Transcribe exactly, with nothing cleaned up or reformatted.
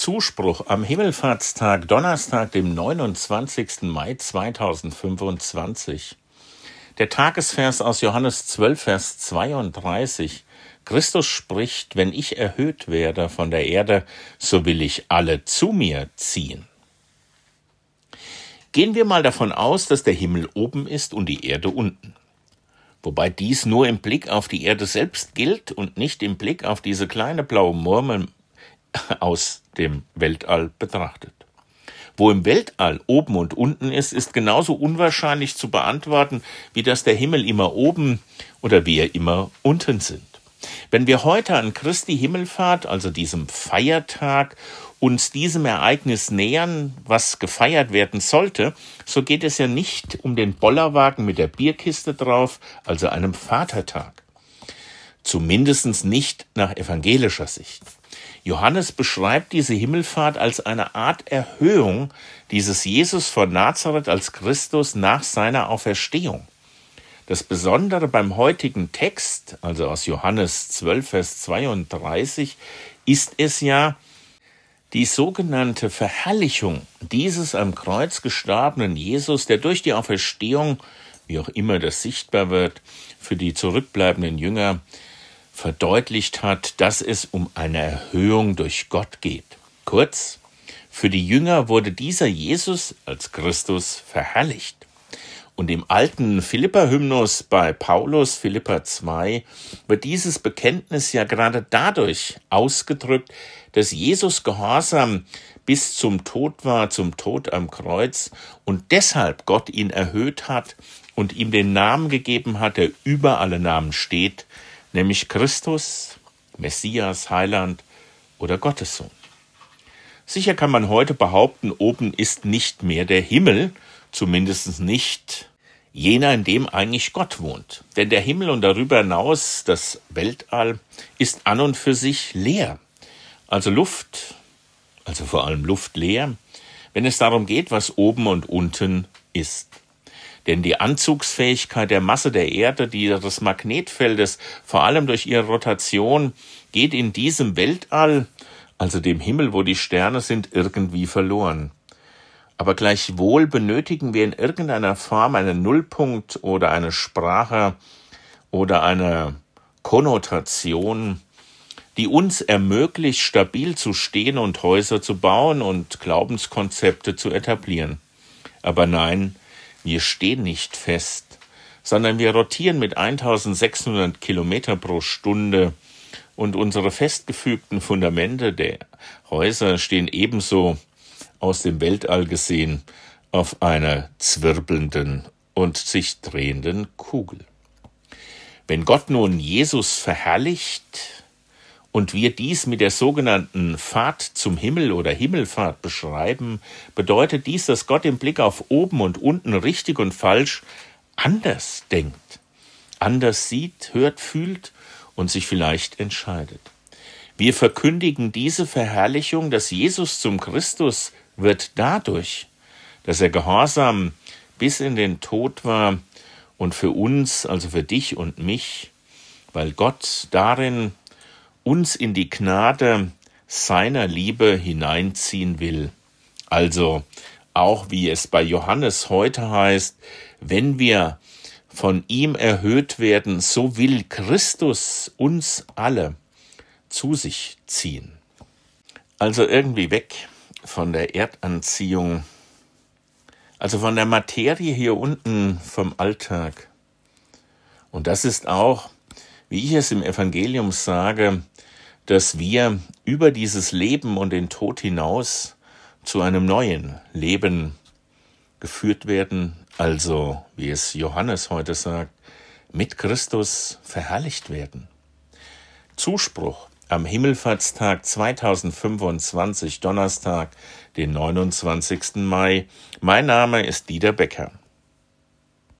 Zuspruch am Himmelfahrtstag, Donnerstag, dem neunundzwanzigsten Mai zweitausendfünfundzwanzig. Der Tagesvers aus Johannes zwölf, Vers zweiunddreißig. Christus spricht: Wenn ich erhöht werde von der Erde, so will ich alle zu mir ziehen. Gehen wir mal davon aus, dass der Himmel oben ist und die Erde unten. Wobei dies nur im Blick auf die Erde selbst gilt und nicht im Blick auf diese kleine blaue Murmel aus dem Weltall betrachtet. Wo im Weltall oben und unten ist, ist genauso unwahrscheinlich zu beantworten, wie dass der Himmel immer oben oder wir immer unten sind. Wenn wir heute an Christi Himmelfahrt, also diesem Feiertag, uns diesem Ereignis nähern, was gefeiert werden sollte, so geht es ja nicht um den Bollerwagen mit der Bierkiste drauf, also einem Vatertag. Zumindest nicht nach evangelischer Sicht. Johannes beschreibt diese Himmelfahrt als eine Art Erhöhung dieses Jesus von Nazareth als Christus nach seiner Auferstehung. Das Besondere beim heutigen Text, also aus Johannes zwölf, Vers zweiunddreißig, ist es ja, die sogenannte Verherrlichung dieses am Kreuz gestorbenen Jesus, der durch die Auferstehung, wie auch immer das sichtbar wird, für die zurückbleibenden Jünger verdeutlicht hat, dass es um eine Erhöhung durch Gott geht. Kurz, für die Jünger wurde dieser Jesus als Christus verherrlicht. Und im alten Philipper-Hymnus bei Paulus, Philipper zwei, wird dieses Bekenntnis ja gerade dadurch ausgedrückt, dass Jesus gehorsam bis zum Tod war, zum Tod am Kreuz, und deshalb Gott ihn erhöht hat und ihm den Namen gegeben hat, der über alle Namen steht, nämlich Christus, Messias, Heiland oder Gottessohn. Sicher kann man heute behaupten, oben ist nicht mehr der Himmel, zumindest nicht jener, in dem eigentlich Gott wohnt. Denn der Himmel und darüber hinaus das Weltall ist an und für sich leer. Also Luft, also vor allem luftleer, wenn es darum geht, was oben und unten ist. Denn die Anzugsfähigkeit der Masse der Erde, die des Magnetfeldes, vor allem durch ihre Rotation, geht in diesem Weltall, also dem Himmel, wo die Sterne sind, irgendwie verloren. Aber gleichwohl benötigen wir in irgendeiner Form einen Nullpunkt oder eine Sprache oder eine Konnotation, die uns ermöglicht, stabil zu stehen und Häuser zu bauen und Glaubenskonzepte zu etablieren. Aber nein, wir stehen nicht fest, sondern wir rotieren mit eintausendsechshundert Kilometer pro Stunde und unsere festgefügten Fundamente der Häuser stehen ebenso aus dem Weltall gesehen auf einer zwirbelnden und sich drehenden Kugel. Wenn Gott nun Jesus verherrlicht und wir dies mit der sogenannten Fahrt zum Himmel oder Himmelfahrt beschreiben, bedeutet dies, dass Gott im Blick auf oben und unten richtig und falsch anders denkt, anders sieht, hört, fühlt und sich vielleicht entscheidet. Wir verkündigen diese Verherrlichung, dass Jesus zum Christus wird dadurch, dass er gehorsam bis in den Tod war und für uns, also für dich und mich, weil Gott darin uns in die Gnade seiner Liebe hineinziehen will. Also auch wie es bei Johannes heute heißt, wenn wir von ihm erhöht werden, so will Christus uns alle zu sich ziehen. Also irgendwie weg von der Erdanziehung, also von der Materie hier unten vom Alltag. Und das ist auch, wie ich es im Evangelium sage, dass wir über dieses Leben und den Tod hinaus zu einem neuen Leben geführt werden, also, wie es Johannes heute sagt, mit Christus verherrlicht werden. Zuspruch am Himmelfahrtstag zweitausendfünfundzwanzig, Donnerstag, den neunundzwanzigsten Mai. Mein Name ist Dieter Becker.